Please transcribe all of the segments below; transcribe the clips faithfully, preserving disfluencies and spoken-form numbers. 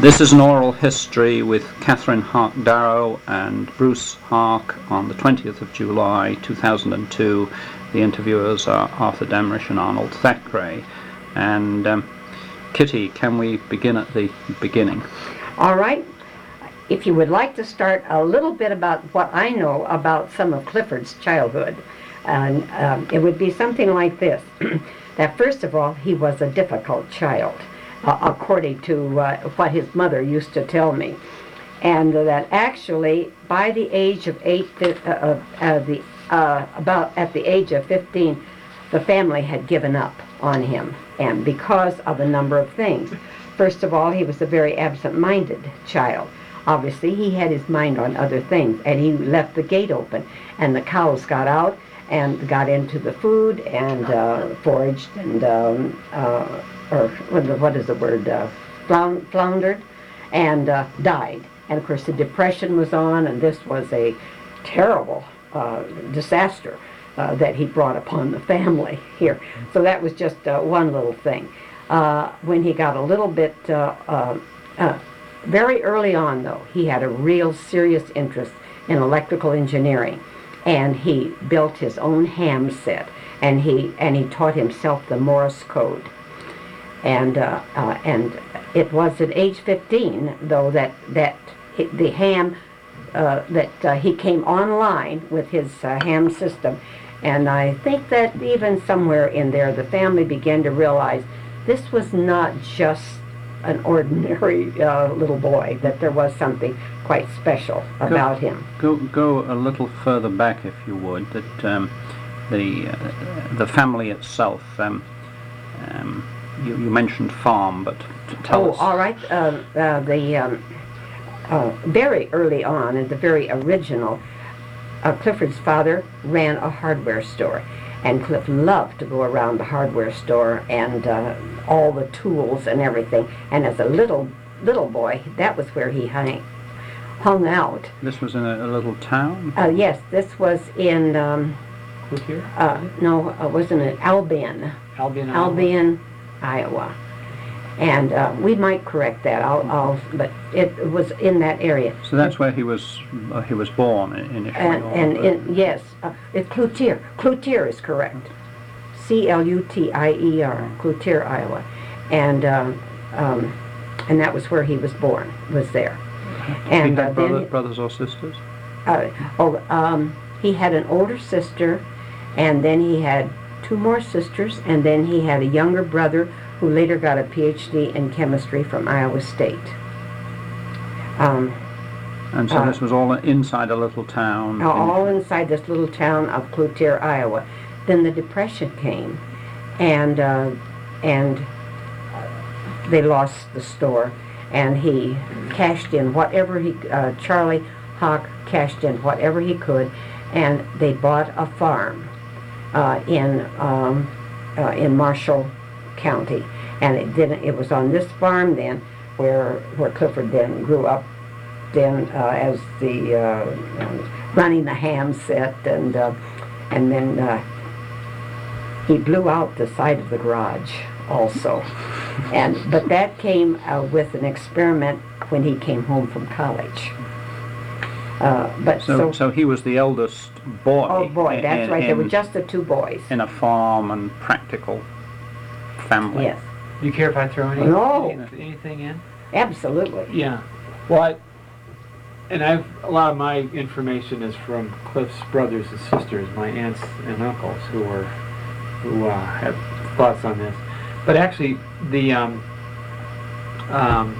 This is an oral history with Catherine Hark Darrow and Bruce Hark on the twentieth of July two thousand two. The interviewers are Arthur Demrish and Arnold Thackeray. And um, Kitty, can we begin at the beginning? All right. If you would like to start a little bit about what I know about some of Clifford's childhood, and um, it would be something like this. That first of all, he was a difficult child, uh, according to uh, what his mother used to tell me. And that actually, by the age of eight, uh, uh, uh, the, uh, about at the age of fifteen, the family had given up on him, and because of a number of things. First of all, he was a very absent-minded child. Obviously, he had his mind on other things, and he left the gate open, and the cows got out and got into the food and uh, foraged and, um, uh, or what is the word, uh, flound- floundered and uh, died. And of course, the Depression was on, and this was a terrible uh, disaster uh, that he brought upon the family here. So that was just uh, one little thing. Uh, when he got a little bit, uh, uh, uh, very early on though, he had a real serious interest in electrical engineering, and he built his own ham set, and he and he taught himself the Morse code. And uh, uh, and it was at age fifteen though that that he, the ham uh, that uh, he came online with his uh, ham system, and I think that even somewhere in there the family began to realize this was not just an ordinary uh, little boy, that there was something quite special about go, him. Go go a little further back, if you would. That um, the uh, the family itself. Um, um, you, you mentioned farm, but t- tell oh, us. all right. Uh, uh, the um, uh, very early on, in the very original, uh, Clifford's father ran a hardware store. And Cliff loved to go around the hardware store and uh, all the tools and everything. And as a little little boy, that was where he hung, hung out. This was in a, a little town? Uh, yes, this was in, um, Here? uh, no, it wasn't in Albion. Albion, Iowa. Albion, Iowa. And uh, we might correct that, I'll, I'll, but it was in that area. So that's where he was uh, he was born initially? And, and in, yes, uh, it, Cloutier. Cloutier is correct. C L U T I E R, Cloutier, Iowa. And um, um, and that was where he was born, was there. And he had uh, brother, then, brothers or sisters? Uh, oh, um, he had an older sister, and then he had two more sisters, and then he had a younger brother who later got a P H D in chemistry from Iowa State. Um, And so uh, this was all inside a little town? all inside this little town of Cloutier, Iowa. Then the Depression came, and uh, and they lost the store, and he cashed in whatever he, uh, Charlie Hawk cashed in whatever he could, and they bought a farm uh, in um, uh, in Marshall County, and it didn't. It was on this farm then where where Clifford then grew up. Then uh, as the uh, um, running the ham set, and uh, and then uh, he blew out the side of the garage also, and but that came uh, with an experiment when he came home from college. Uh, but so, so, so he was the eldest boy. oh boy, that's in, right. In, there were just the two boys. in a farm and practical family. Yes, Do you care if I throw any, No. any- anything in? absolutely. Yeah. Well, I, and I've a lot of my information is from Cliff's brothers and sisters, my aunts and uncles, who were who uh, have thoughts on this. But actually, the um, um,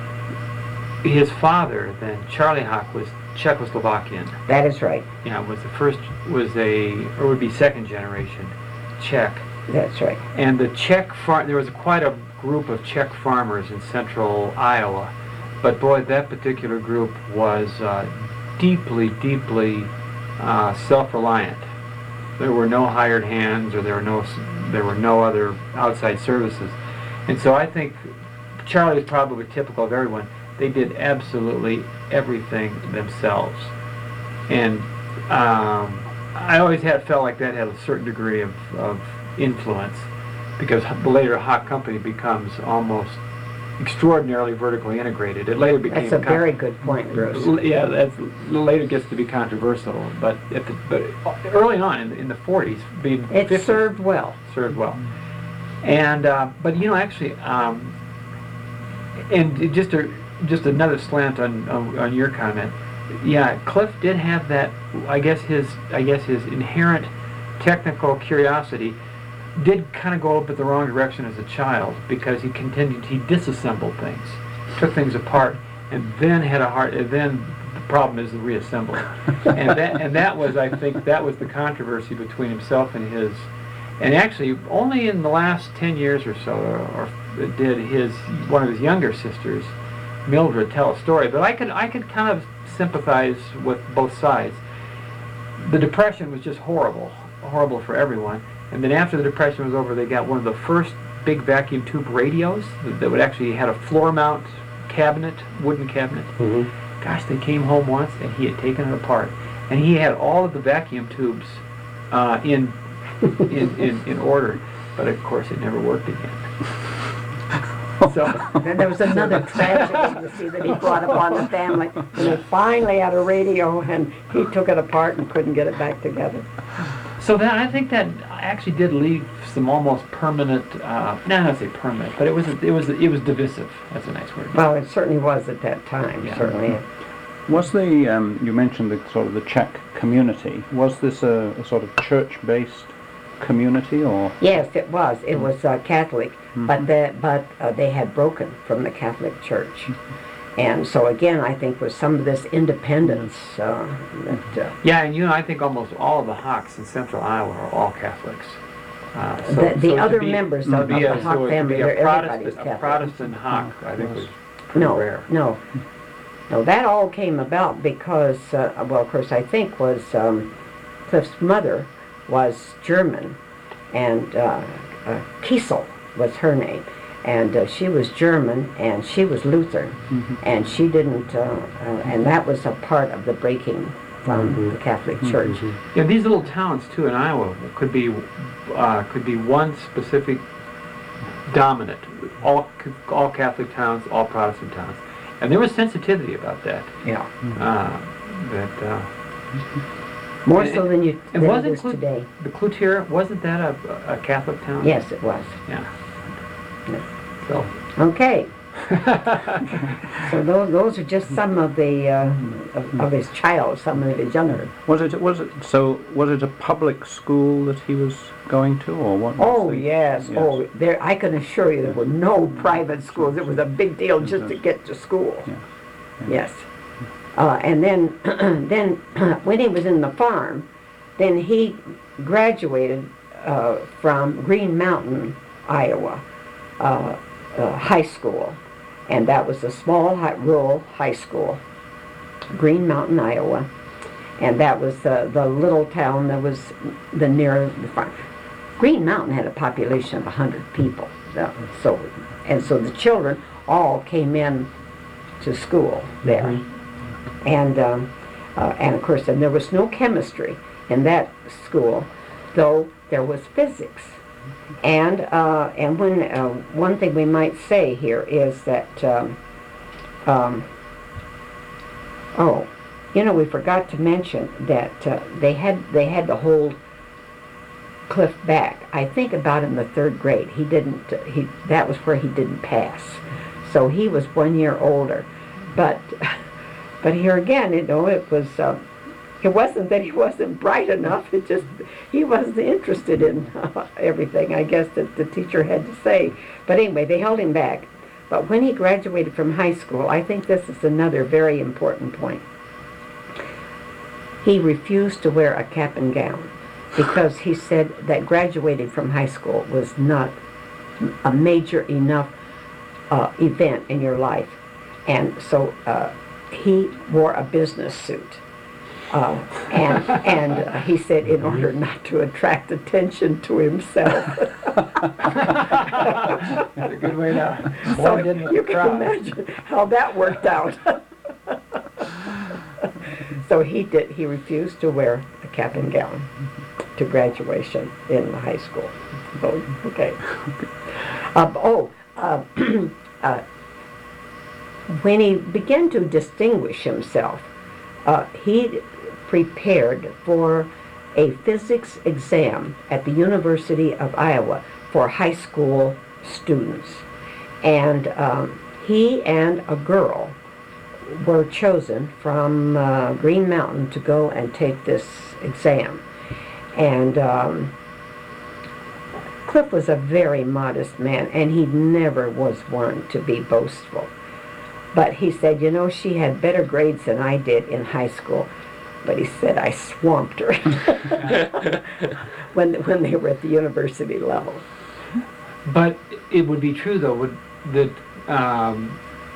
his father, then Charlie Hawk, was Czechoslovakian. That is right. Yeah, was the first was a or would be second generation Czech. That's right. And the Czech farm, there was quite a group of Czech farmers in central Iowa, but boy, that particular group was uh, deeply, deeply uh, self-reliant. There were no hired hands, or there were no, there were no other outside services, and so I think Charlie was probably typical of everyone. They did absolutely everything themselves, and um, I always had felt like that had a certain degree of, of influence, because the later Hawk Company becomes almost extraordinarily vertically integrated. It later became That's a con- very good point, Bruce. L- Yeah, that's later gets to be controversial, but at the, but early on in the, in the forties, being It fifties, served well. served well. And uh, but you know actually, um, and it just a just another slant on, on on your comment. Yeah, Cliff did have that. I guess his I guess his inherent technical curiosity did kind of go up in the wrong direction as a child, because he continued he disassembled things, took things apart, and then had a hard. And then the problem is the reassembly, and that and that was I think that was the controversy between himself and his. And actually, only in the last ten years or so, or, or did his one of his younger sisters, Mildred, tell a story. But I could I could kind of sympathize with both sides. The Depression was just horrible, horrible for everyone. And then after the Depression was over, they got one of the first big vacuum tube radios that, that would actually had a floor mount cabinet, wooden cabinet. Mm-hmm. Gosh, they came home once and he had taken it apart, and he had all of the vacuum tubes uh, in. in, in, in order, but of course it never worked again. So Then there was another tragedy, you see, that he brought upon the family. And they finally had a radio, and he took it apart and couldn't get it back together. so that I think that actually did leave some almost permanent, uh, no, not say permanent, but it was it was it was divisive. That's a nice word. Well, it certainly was at that time, Yeah. certainly. Was the, um, you mentioned the sort of the Czech community, was this a, a sort of church-based community, or? Yes, it was. It was uh, Catholic, but the, but uh, they had broken from the Catholic Church. And so again, I think with some of this independence uh, that... Uh, Yeah, and you know, I think almost all of the Hawks in Central Iowa are all Catholics. Uh, so- The- the so to other be- members to of be the a- Hawk so to family, be a they're- everybody's Protestant- Catholic. A Protestant Hawk, I think, was pretty no, rare. no. No, that all came about because, uh, well, of course, I think was um, Cliff's mother was German, and uh, uh, Kiesel was her name. And uh, she was German, and she was Lutheran, Mhm. and she didn't, uh, uh, and that was a part of the breaking from the Catholic Church. Yeah, these little towns too in Iowa could be uh, could be one specific dominant. All all Catholic towns, all Protestant towns, and there was sensitivity about that. Yeah. Uh, that uh, More And- so than you and than it wasn't is Clu- today. the Cloutier, wasn't that a, a Catholic town? Yes, it was. Yeah. Yes. So. Okay. So those, those are just some of the uh, of, of his child, some of his younger. Was it, was it, so, was it a public school that he was going to, or what? was Oh the- yes. yes. Oh, there. I can assure you, there were no private schools. It was a big deal just to get to school. Yeah. Yes. Uh, and then, then when he was in the farm, then he graduated uh, from Green Mountain, Iowa, uh, uh, high school, and that was a small high, rural high school, Green Mountain, Iowa, and that was the the little town that was the near the farm. Green Mountain had a population of a hundred people, so, so and so the children all came in to school there. Mm-hmm. And um, uh, and of course, and there was no chemistry in that school, though there was physics. And uh, and when uh, one thing we might say here is that um, um, oh, you know, we forgot to mention that uh, they had they had to hold Cliff back. I think about in the third grade, he didn't. Uh, he that was where he didn't pass, so he was one year older, but. But here again, you know, it was, uh, it wasn't that he wasn't bright enough, it just, he wasn't interested in uh, everything, I guess, that the teacher had to say. But anyway, they held him back. But when he graduated from high school, I think this is another very important point. He refused to wear a cap and gown because he said that graduating from high school was not a major enough uh, event in your life. And so, uh, he wore a business suit, uh, and and uh, he said in order not to attract attention to himself. That's a good way to So blend in with you the can crowd. imagine how that worked out. So he did. He refused to wear a cap and gown to graduation in high school. So okay. Uh, oh, uh, uh, when he began to distinguish himself, uh, he prepared for a physics exam at the University of Iowa for high school students. And um, he and a girl were chosen from uh, Green Mountain to go and take this exam. And um, Cliff was a very modest man, and he never was one to be boastful. But he said, you know, she had better grades than I did in high school. But he said, I swamped her when, when they were at the university level. But it would be true, though, would, that um,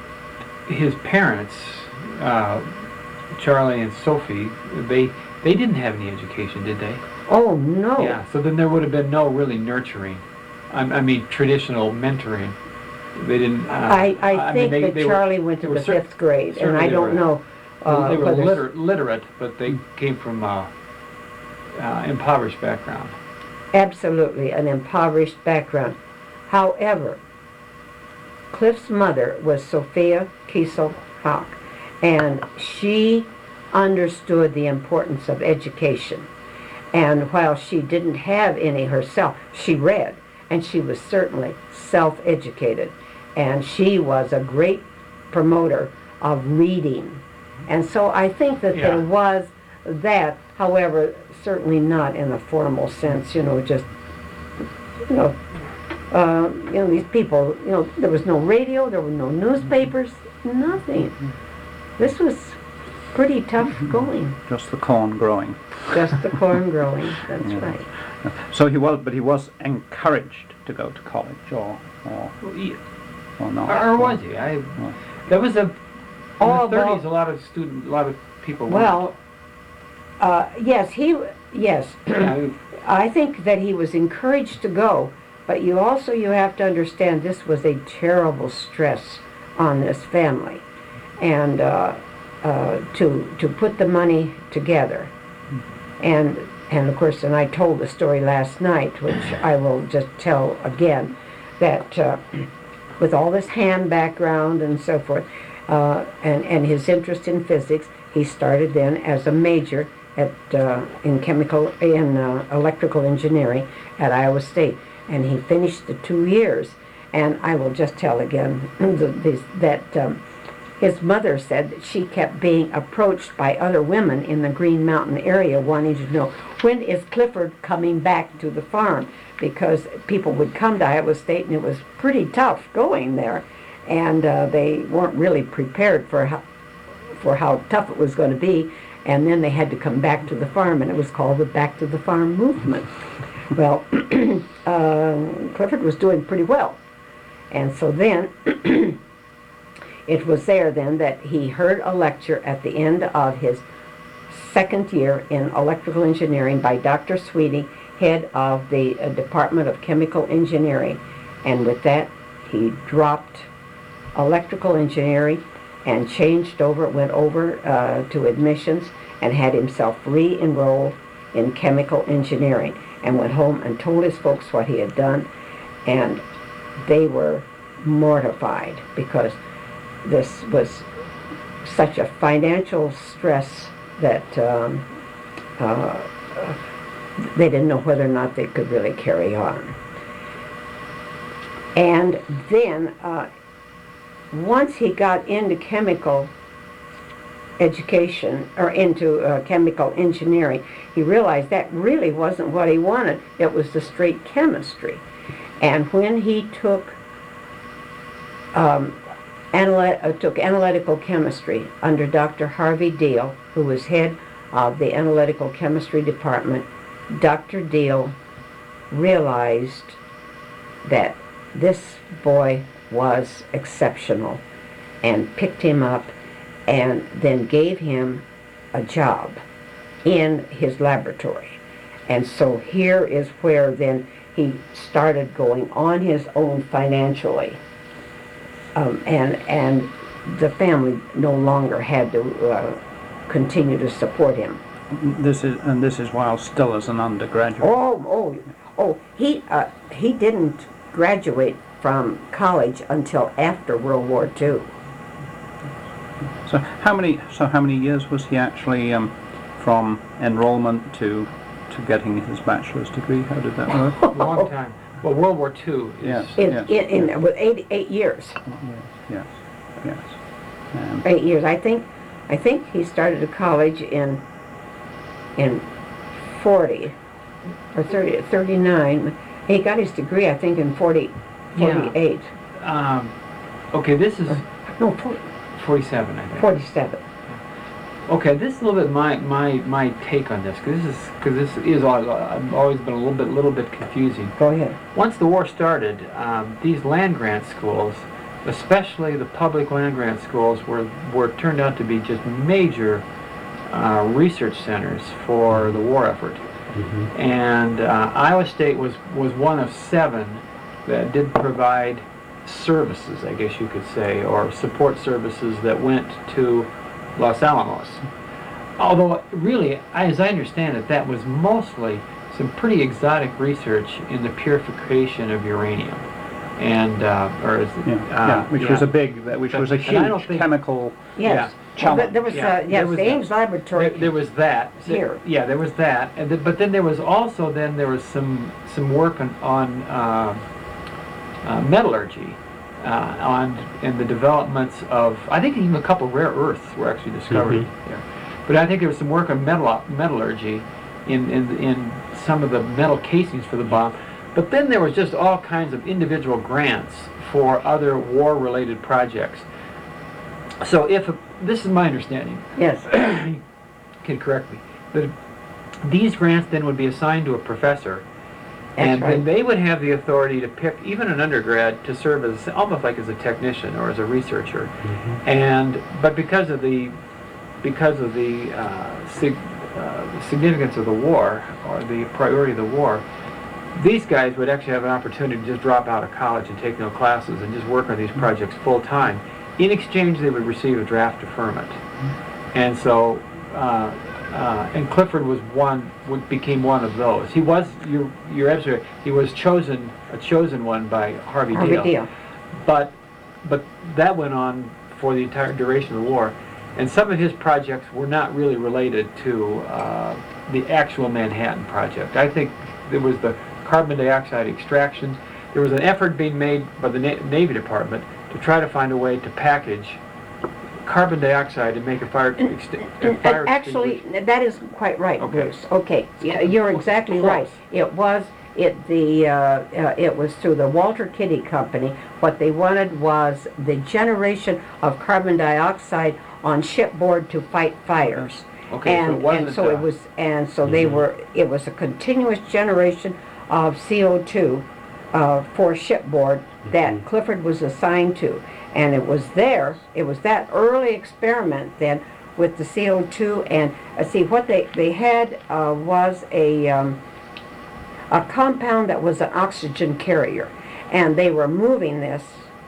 his parents, uh, Charlie and Sophie, they they didn't have any education, did they? Oh, no. Yeah, so then there would have been no really nurturing. I, I mean, traditional mentoring. They didn't. Uh, I, I think mean, they, that they Charlie were, went to they were the cer- fifth grade, and I certainly don't they were- know uh, they were whether- liter- literate, but they came from uh, uh, impoverished background. absolutely an impoverished background. However, Cliff's mother was Sophia Kiesel Hawk, and she understood the importance of education. And while she didn't have any herself, she read, and she was certainly self-educated. And she was a great promoter of reading. And so I think that Yeah. there was that, however, certainly not in a formal sense, you know, just, you know, uh, you know, these people, you know, there was no radio, there were no newspapers, nothing. This was pretty tough going. Just the corn growing. Just the corn growing, that's Yeah. right. So he was, but he was encouraged to go to college, or or, Well, he- or not. Or, or was he? I, that was a, in Oh, the thirties, well- a lot of student, a lot of people Well, uh, yes, he, yes, weren't. I think that he was encouraged to go, but you also, you have to understand this was a terrible stress on this family. And uh, uh, to, to put the money together. And, and of course, and I told the story last night, which I will just tell again, that uh, with all this hand background and so forth, uh, and, and his interest in physics, he started then as a major at uh, in chemical in uh, electrical engineering at Iowa State, and he finished the two years. And I will just tell again the, this, that um, his mother said that she kept being approached by other women in the Green Mountain area wanting to know, when is Clifford coming back to the farm? Because people would come to Iowa State and it was pretty tough going there, and uh, they weren't really prepared for how, for how tough it was going to be. And then they had to come back to the farm, and it was called the Back to the Farm movement. Well, uh, Clifford was doing pretty well. And so then, it was there then that he heard a lecture at the end of his second year in electrical engineering by Doctor Sweeting, head of the uh, Department of Chemical Engineering. And with that, he dropped electrical engineering and changed over, went over uh, to admissions and had himself re-enrolled in chemical engineering, and went home and told his folks what he had done, and they were mortified because this was such a financial stress that um, uh, they didn't know whether or not they could really carry on. And then uh, once he got into chemical education, or into uh, chemical engineering, he realized that really wasn't what he wanted. It was the straight chemistry. And when he took um, analy- uh, took analytical chemistry under Doctor Harvey Deal, who was head of the analytical chemistry department, Doctor Deal realized that this boy was exceptional and picked him up and then gave him a job in his laboratory. And so here is where then he started going on his own financially. Um, and, and the family no longer had to uh, continue to support him. This is and this is while still as an undergraduate. Oh, oh, oh! He uh, he didn't graduate from college until after World War Two. So how many? So how many years was he actually um, from enrollment to to getting his bachelor's degree? How did that work? A long time. Well, World War Two is... Yes. In, Yes. in, in, with eight, eight years. Yes, yes. Um, Eight years. I think, I think he started a college in, in forty, or thirty, thirty-nine. He got his degree, I think, in forty, Yeah. forty-eight. Um, okay, this is No, forty, forty-seven, I think. forty-seven. Okay, this is a little bit my my my take on this, because this is because this is all, I've always been a little bit little bit confusing. Go ahead. Once the war started, um, these land grant schools, especially the public land grant schools, were were turned out to be just major uh, research centers for the war effort. Mm-hmm. And uh, Iowa State was was one of seven that did provide services, I guess you could say, or support services that went to Los Alamos. Although, really, I, as I understand it, that was mostly some pretty exotic research in the purification of uranium, and uh, or is it, yeah, uh, yeah, which yeah. was a big, that- which But- was a and I don't huge think- chemical. Yes. Challenge. Well, there was, Yeah, uh, there yes, was the that. Ames Laboratory. There, there was that. Here. Yeah, there was that. And th- but then there was also then there was some some work on, on uh, uh, metallurgy, uh, on in the developments of, I think even a couple rare earths were actually discovered Mhm. there. But I think there was some work on metal metallurgy in, in in some of the metal casings for the bomb. But then there was just all kinds of individual grants for other war-related projects. So if a, this is my understanding, Yes. you can correct me, that these grants then would be assigned to a professor, That's and right. then they would have the authority to pick even an undergrad to serve as almost like as a technician or as a researcher. Mm-hmm. And but because of the because of the uh, sig, uh, significance of the war or the priority of the war, these guys would actually have an opportunity to just drop out of college and take no classes and just work on these projects full time. In exchange, they would receive a draft deferment. And so, uh, uh, and Clifford was one, would- became one of those. He was, you're, you're absolutely right, he was chosen, a chosen one by Harvey Harvey Dale. Dale. But, but that went on for the entire duration of the war. And some of his projects were not really related to uh, the actual Manhattan Project. I think there was the carbon dioxide extraction. There was an effort being made by the Na- Navy Department to try to find a way to package carbon dioxide and make a fire, exti- a And fire actually, extinguisher. that isn't quite right, Okay. Bruce. Okay, yeah, you're exactly Close. right. It was, it, the, uh, uh, it was through the Walter Kitty Company. What they wanted was the generation of carbon dioxide on shipboard to fight fires. Okay, so And, it wasn't, and so it uh, was, and so they were, it was a continuous generation of C O two uh, for shipboard that Clifford was assigned to. And it was there, it was that early experiment then with the C O two, and uh, see what they, they had uh, was a, um, a compound that was an oxygen carrier. And they were moving this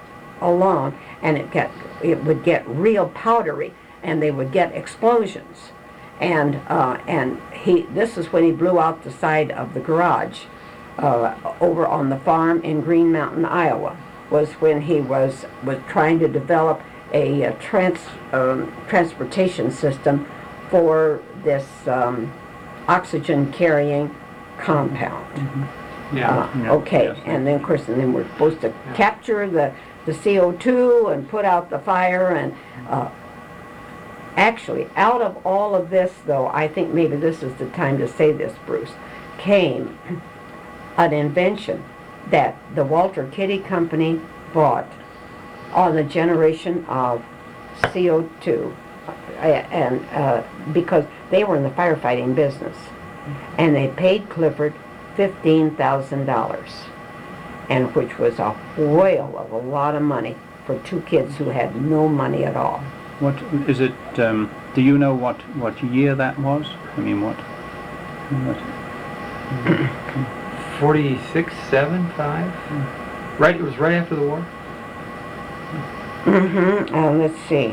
along, and it got, it would get real powdery, and they would get explosions. And uh, and he, this is when he blew out the side of the garage uh, over on the farm in Green Mountain, Iowa. Was when he was was trying to develop a, uh trans um, transportation system for this um, oxygen carrying compound. Yeah. Uh, Yeah, okay, yes. and then of course, and then we're supposed to capture the, the C O two and put out the fire, and uh, actually, out of all of this, though, I think maybe this is the time to say this, Bruce, came an invention that the Walter Kitty Company bought on the generation of C O two, uh, and uh, because they were in the firefighting business, and they paid Clifford fifteen thousand dollars, and which was a whale of a lot of money for two kids who had no money at all. What is it? Um, do you know what, what year that was? I mean, what? what forty-six, seven, five? Right, it was right after the war? Mm-hmm. Uh, let's see.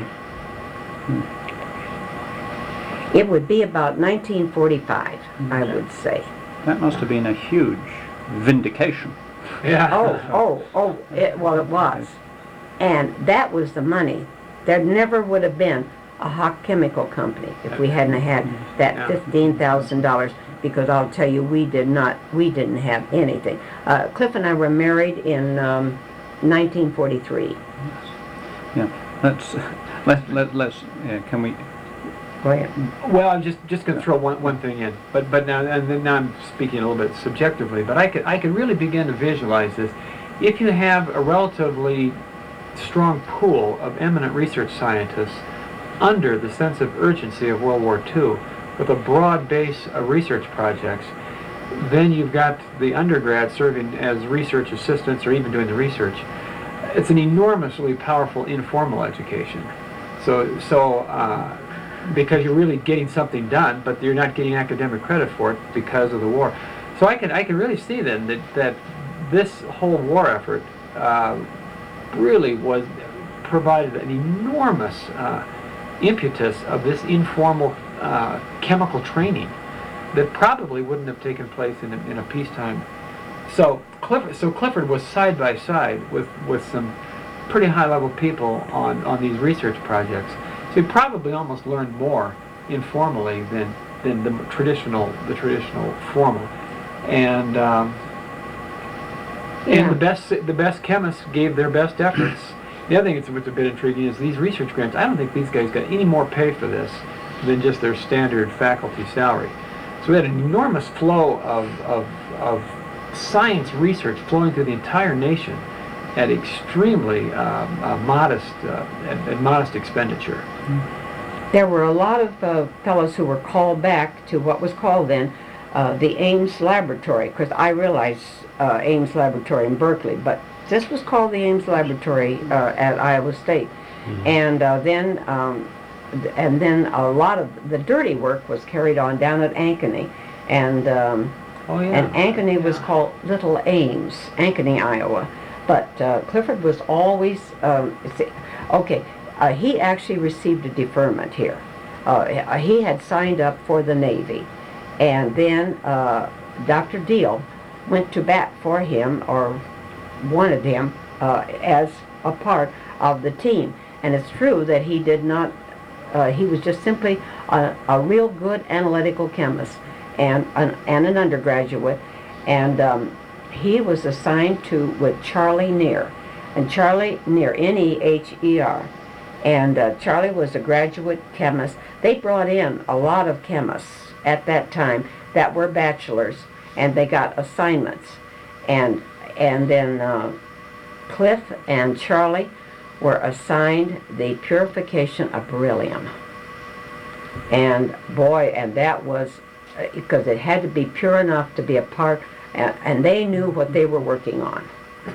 It would be about nineteen forty-five, I would say. that must have been a huge vindication. Yeah. Oh, oh, oh, it, well, it was. And that was the money. There never would have been a Hawk Chemical Company if we hadn't had that Yeah. fifteen thousand dollars, because I'll tell you, we did not, we didn't have anything. Uh, Cliff and I were married in um, nineteen forty-three. Yeah, let's, let, let, let's, yeah, can we, Go ahead. Well, I'm just just going to throw one, one thing in, but but now and then now I'm speaking a little bit subjectively, but I could I could really begin to visualize this. If you have a relatively strong pool of eminent research scientists under the sense of urgency of World War Two, with a broad base of research projects, then you've got the undergrads serving as research assistants or even doing the research. It's an enormously powerful informal education. So so. Uh, because you're really getting something done, but you're not getting academic credit for it because of the war. So I can I can really see then that, that this whole war effort uh, really was provided an enormous uh, impetus of this informal uh, chemical training that probably wouldn't have taken place in a, in a peacetime. So Clifford, so Clifford was side by side with, with some pretty high level people on, on these research projects. So he probably almost learned more informally than than the traditional the traditional formal, and um, Yeah. and the best the best chemists gave their best efforts. The other thing that's what's a bit intriguing is these research grants. I don't think these guys got any more pay for this than just their standard faculty salary. So we had an enormous flow of of, of science research flowing through the entire nation at extremely um, uh, modest uh, at, at modest expenditure. There were a lot of uh, fellows who were called back to what was called then uh, the Ames Laboratory, because I realize uh, Ames Laboratory in Berkeley, but this was called the Ames Laboratory uh, at Iowa State. Mm-hmm. And uh, then um, th- and then a lot of the dirty work was carried on down at Ankeny, and um, Oh yeah. and Ankeny was called Little Ames, Ankeny, Iowa. But uh, Clifford was always, um, see- okay, uh, he actually received a deferment here. Uh, he had signed up for the Navy, and then uh, Doctor Deal went to bat for him, or wanted him, uh, as a part of the team. And it's true that he did not, uh, he was just simply a, a real good analytical chemist and an, and an undergraduate, and um, he was assigned to with Charlie Neher, and Charlie Neher, N E H E R, and uh, Charlie was a graduate chemist. They brought in a lot of chemists at that time that were bachelors, and they got assignments, and and then uh, Cliff and Charlie were assigned the purification of beryllium, and boy, and that was because it had to be pure enough to be a part, and, and they knew what they were working on.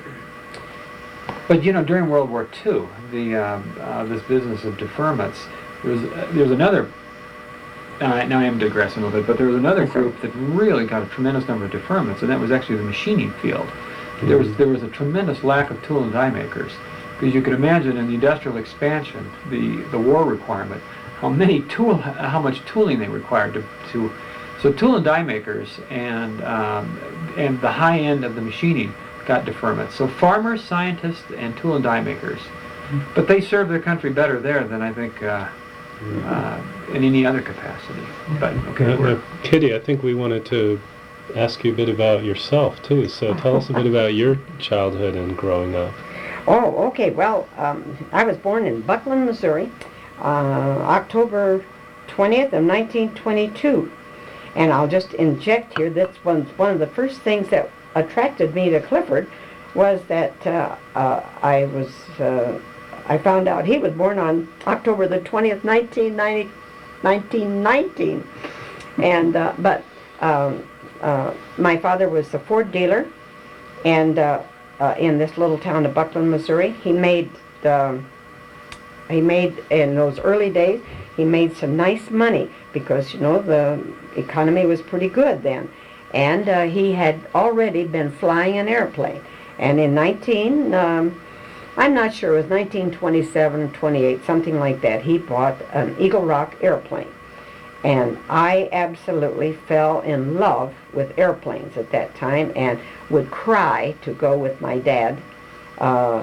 But you know, during World War Two, the um, uh, this business of deferments, there was uh, there was another. Uh, now I am digressing a little bit, but there was another group that really got a tremendous number of deferments, and that was actually the machining field. Mm-hmm. There was there was a tremendous lack of tool and die makers, because you can imagine in the industrial expansion, the the war requirement, how many tool how much tooling they required to to. So tool and die makers and um, and the high end of the machining got deferment. So farmers, scientists, and tool and die makers, but they served their country better there than I think uh, uh, in any other capacity. But okay, Uh, we're, uh, Kitty, I think we wanted to ask you a bit about yourself too. So tell us a bit about your childhood and growing up. Oh, okay. Well, um, I was born in Buckland, Missouri, uh, October twentieth of nineteen twenty-two. And I'll just inject here, that's one, one of the first things that attracted me to Clifford was that uh, uh, I was, uh, I found out he was born on October the twentieth, nineteen ninety, nineteen nineteen. And, uh, but um, uh, my father was a Ford dealer, and uh, uh, in this little town of Buckland, Missouri, he made, um, he made, in those early days, he made some nice money, because, you know, the economy was pretty good then. And uh, he had already been flying an airplane. And in nineteen, um, I'm not sure, it was nineteen twenty-seven, twenty-eight, something like that, he bought an Eagle Rock airplane. And I absolutely fell in love with airplanes at that time, and would cry to go with my dad uh,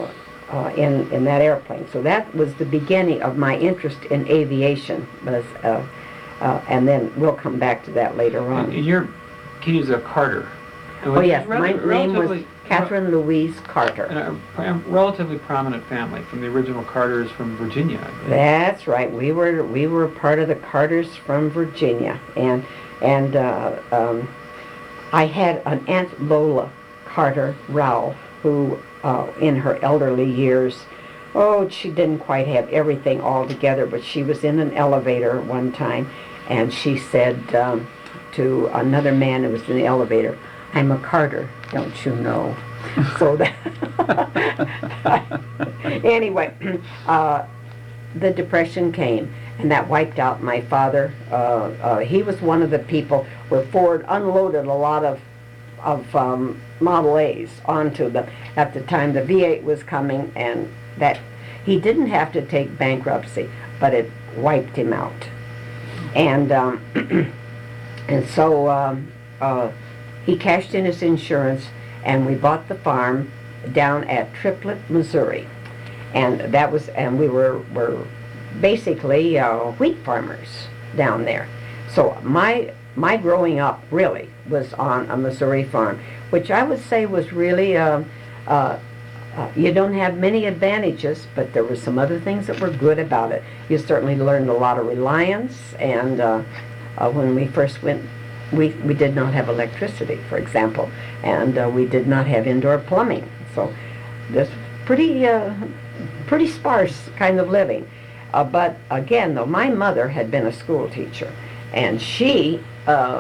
uh, in in that airplane. So that was the beginning of my interest in aviation. Was, uh, uh, and then we'll come back to that later on. Your Katie's a Carter. It Oh was yes, rel- my name was relatively- Catherine Louise Carter. A, a relatively prominent family from the original Carters from Virginia, I believe. That's right. We were we were part of the Carters from Virginia, and and uh, um, I had an Aunt Lola Carter Rowell, who uh, in her elderly years, oh, she didn't quite have everything all together, but she was in an elevator one time, and she said um, to another man who was in the elevator, "I'm a Carter, don't you know?" So that anyway, uh, the Depression came, and that wiped out my father. Uh, uh, he was one of the people where Ford unloaded a lot of of um, Model A's onto them. At the time, the V eight was coming, and that he didn't have to take bankruptcy, but it wiped him out. And um, and so um, uh, he cashed in his insurance, and we bought the farm down at Triplet, Missouri, and that was and we were were basically uh, wheat farmers down there. So my my growing up really was on a Missouri farm, which I would say was really uh, uh, uh, you don't have many advantages, but there were some other things that were good about it. You certainly learned a lot of reliance, and uh, uh, when we first went, we we did not have electricity, for example, and uh, we did not have indoor plumbing. So this pretty uh, pretty sparse kind of living. Uh, but again, though, my mother had been a school teacher, and she uh,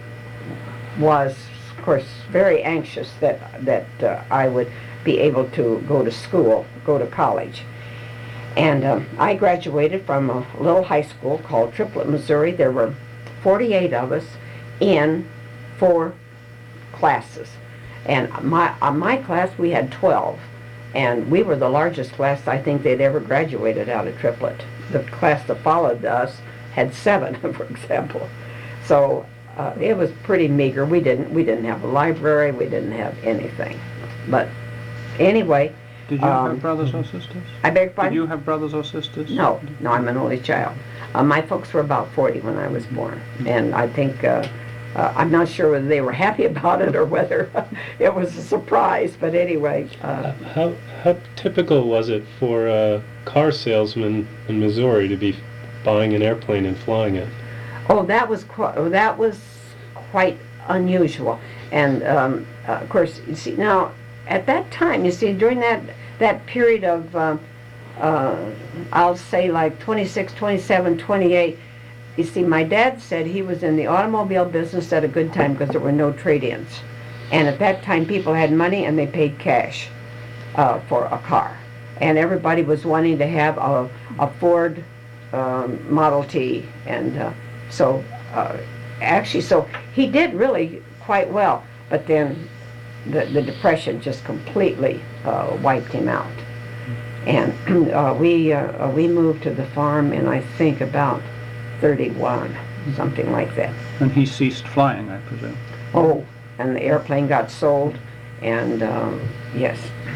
was, of course, very anxious that that uh, I would be able to go to school, go to college. And uh, I graduated from a little high school called Triplet, Missouri. There were forty-eight of us in four classes. And my uh, my class, we had twelve. And we were the largest class I think they'd ever graduated out of Triplet. The class that followed us had seven, for example. So uh, it was pretty meager. We didn't we didn't have a library. We didn't have anything. But anyway, Did you Um, have brothers or sisters? I beg your Did pardon? you have brothers or sisters? No, no, I'm an only child. Uh, my folks were about forty when I was born, and I think uh, uh, I'm not sure whether they were happy about it or whether it was a surprise. But anyway, uh, How how typical was it for a car salesman in Missouri to be buying an airplane and flying it? oh, that was qu- that was quite unusual. And um, uh, of course, you see now at that time, you see during that that period of uh, uh, I'll say like twenty-six, twenty-seven, twenty-eight. You see, my dad said he was in the automobile business at a good time because there were no trade-ins. And at that time, people had money and they paid cash uh, for a car. And everybody was wanting to have a, a Ford um, Model T. And uh, so, uh, actually, so he did really quite well. But then the, the Depression just completely uh, wiped him out. And uh, we uh, we moved to the farm in, I think, about thirty-one, something like that. And he ceased flying, I presume. Oh, and the airplane got sold, and um, yes.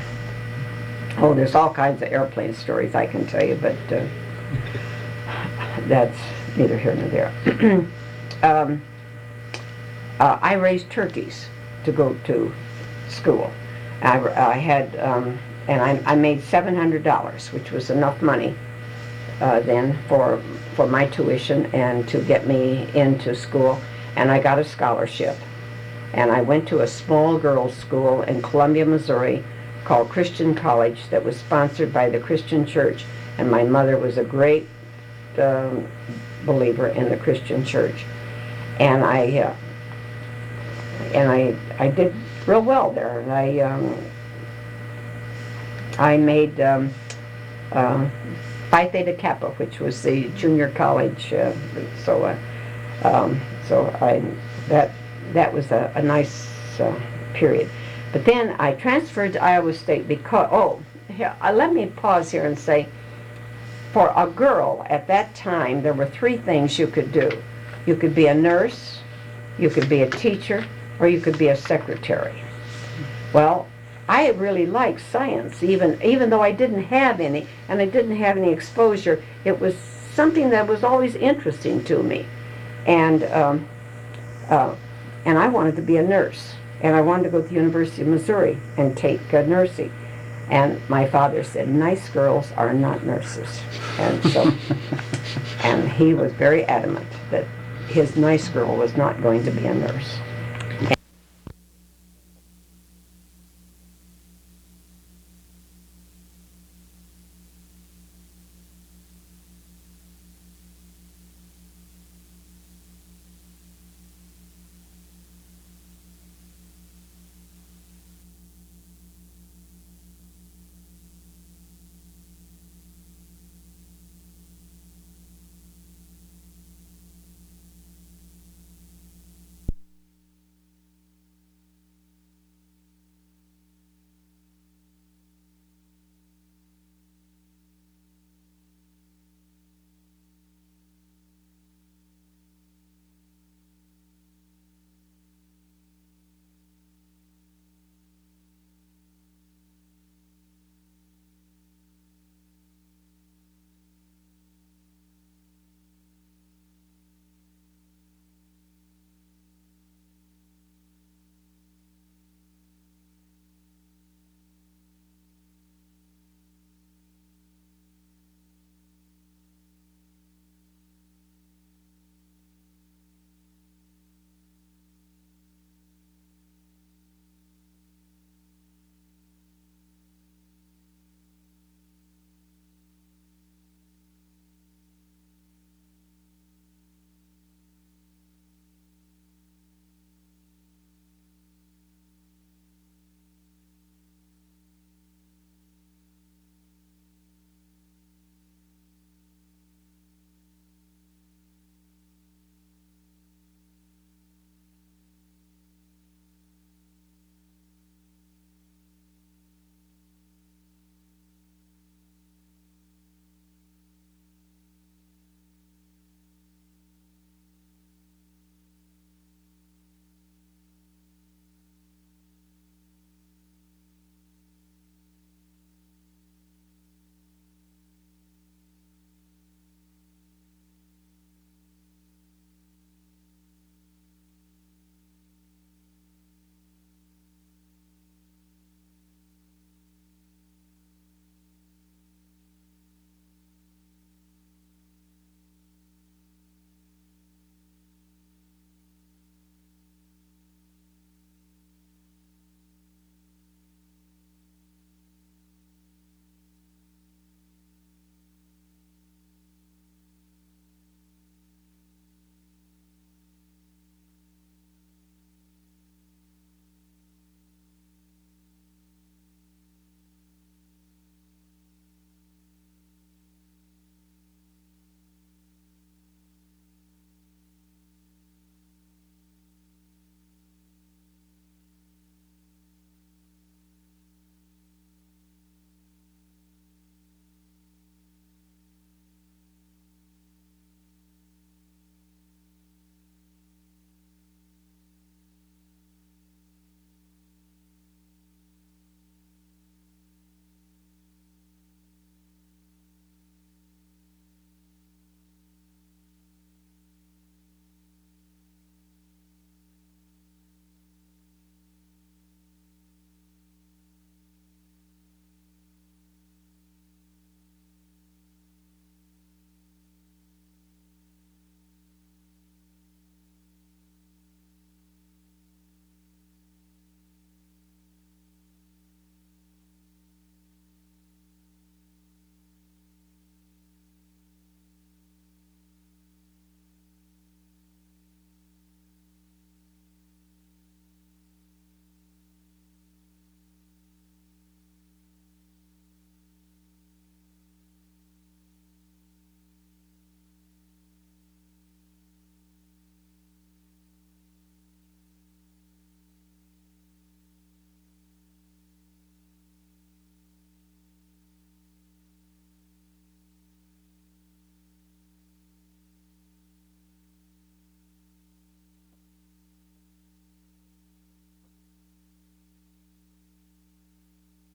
Oh, there's all kinds of airplane stories I can tell you, but uh, that's neither here nor there. um, uh, I raised turkeys to go to school. I, I had, um, and I, I made seven hundred dollars, which was enough money uh, then for for my tuition and to get me into school. And I got a scholarship. And I went to a small girls' school in Columbia, Missouri, called Christian College, that was sponsored by the Christian Church. And my mother was a great um, believer in the Christian Church. And I uh, and I I did real well there. And I um, I made um, uh, Phi Theta Kappa, which was the junior college. Uh, so uh, um, so I that that was a, a nice uh, period. But then I transferred to Iowa State because, oh, here, uh, let me pause here and say, for a girl at that time, there were three things you could do. You could be a nurse, you could be a teacher, or you could be a secretary. Well, I really liked science, even even though I didn't have any, and I didn't have any exposure. It was something that was always interesting to me, and um, uh, and I wanted to be a nurse, and I wanted to go to the University of Missouri and take uh, nursing. And my father said, "Nice girls are not nurses," and so, and he was very adamant that his nice girl was not going to be a nurse.